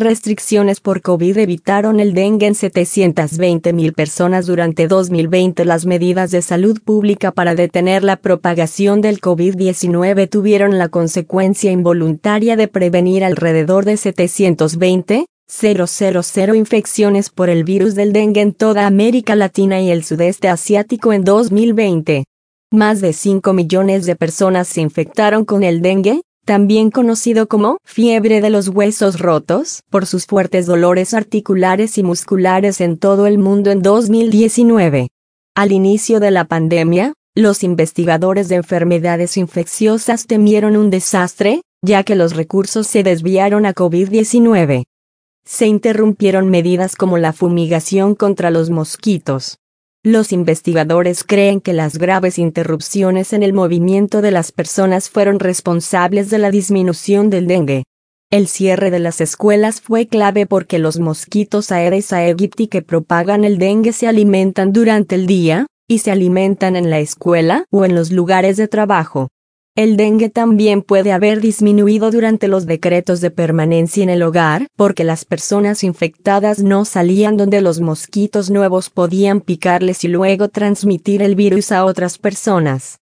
restricciones por COVID evitaron el dengue en 720.000 personas durante 2020. Las medidas de salud pública para detener la propagación del COVID-19 tuvieron la consecuencia involuntaria de prevenir alrededor de 720.000 infecciones por el virus del dengue en toda América Latina y el sudeste asiático en 2020. Más de 5 millones de personas se infectaron con el dengue, también conocido como fiebre de los huesos rotos, por sus fuertes dolores articulares y musculares en todo el mundo en 2019. Al inicio de la pandemia, los investigadores de enfermedades infecciosas temieron un desastre, ya que los recursos se desviaron a COVID-19. Se interrumpieron medidas como la fumigación contra los mosquitos. Los investigadores creen que las graves interrupciones en el movimiento de las personas fueron responsables de la disminución del dengue. El cierre de las escuelas fue clave porque los mosquitos Aedes aegypti que propagan el dengue se alimentan durante el día, y se alimentan en la escuela o en los lugares de trabajo. El dengue también puede haber disminuido durante los decretos de permanencia en el hogar, porque las personas infectadas no salían donde los mosquitos nuevos podían picarles y luego transmitir el virus a otras personas.